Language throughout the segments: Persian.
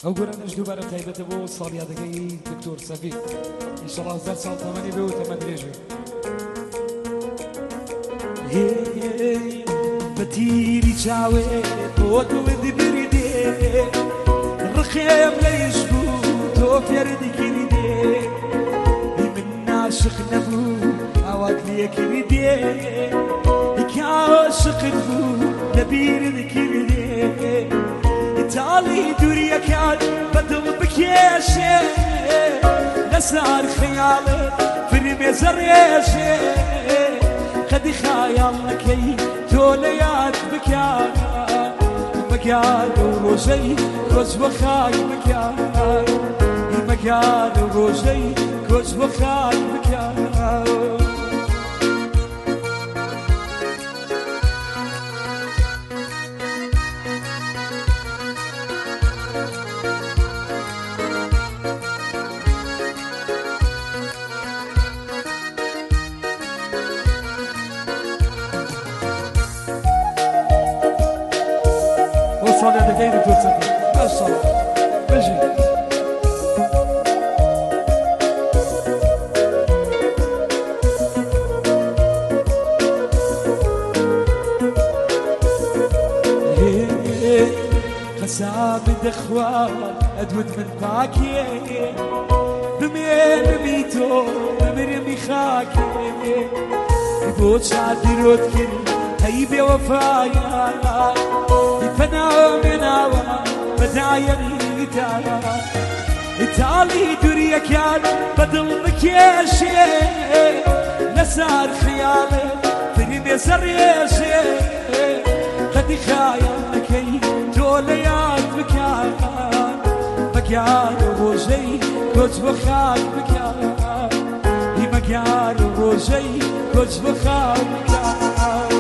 ئەو گۆرانش دووبارە تایبەتە بۆ ساڵیادەکەی دکتۆر سەفی ئینشەڵڵا 10 ساڵ تەمەنی بێ و تەمەن درێژێ بە تیری چاوێ بۆ دوودی بریدێ ڕخێم لەیش بوو تۆ فێردی کردێ من ناشق نەبوو ئاوات لێ کردێ عاشقت بوو لەبیرت کردێ تاڵی دووریەکان بەدڵ بکێشێ لەسەر خەیاڵت فرمێزە ڕێژێ قەدی خایاڵ نەکەی تۆ لە یاد بکە مەگار و ڕۆژەی کۆچ بۆ خاک بکە مەگار و ڕۆژەی کۆچ بۆ خاک بکە صالح دقيقة دكتور سفي ما شاء الله بجي قسام دخوان أدود من باكي بمين بميتو بمرمي خاكي يبوت شعدي رود كل هيبي وفايا فنا مناوى بداية إيتالا إيتالي دوريا كان بدل مكيشي نسار خيالي فريمي سريشي قد خايلكي توليات مكان مكان وروجي كوش بخاك مكان مكان وروجي كوش بخاك مكان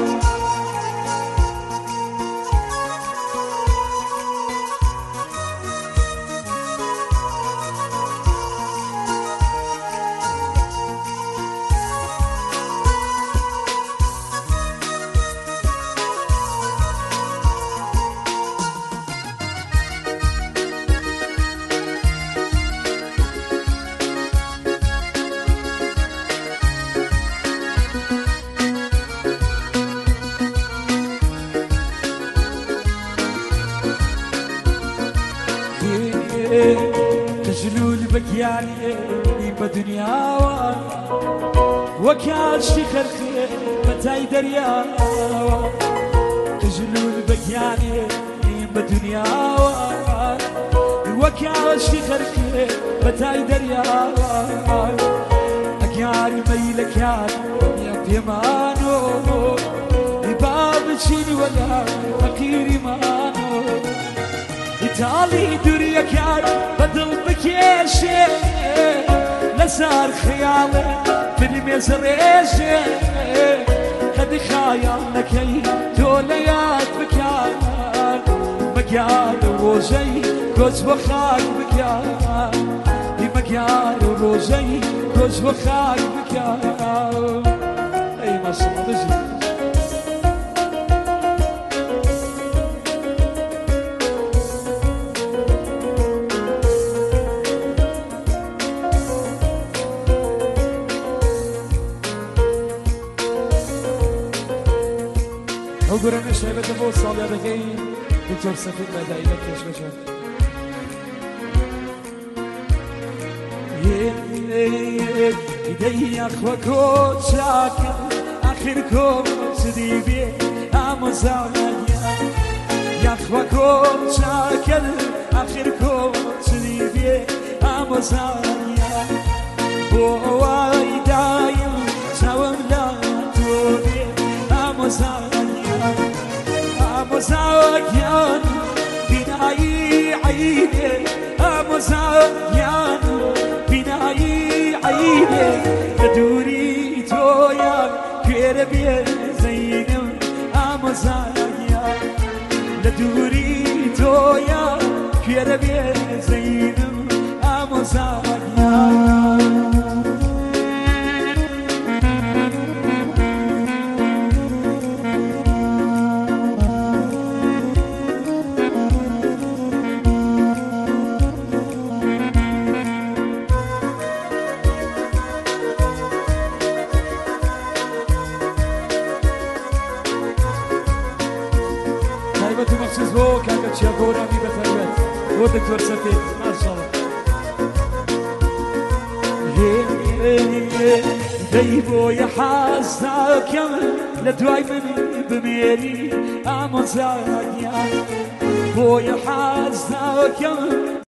تجلول بكياني بدنيا وكاش في خرخي متاي دريا تجلول بكياني بدنيا وكاش في خرخي متاي دريا أكياري ميلك يا بيمانو باب تشيني ولا فقيري مانو إيطالي دوريا كان بدل بكيشي لسار خيالي فيلميز ريشي قد خايل لكي توليات مكان مكان وروجي كوز بخاك مكان مكان وروجي كوز بخاك مكان أي ما شاء الله بجي وقرن الشيبة تبو الصالية دقي دكتور سفيد بدأ يبكيش بشر يدي أخوكو شاكل آخركو سديبي أمزاوية يا أخوكو شاكل آخركو سديبي أمزاوية بواي دايم سوام لا تودي أمزاوية أمزاويان بناي عيني أمزاويان بناي عيني دوري تويا كربي زينم أمزاويان دوري تويا كربي زينم أمزاويان عزیز بو کاکا چیا گۆرانی بەتەبێت بۆ دکتۆر سەفید ماشاءڵڵا دەی بۆیە حەز ناکەم لە دوای من بمێری ئامۆزاییان بۆیە حەز ناکەم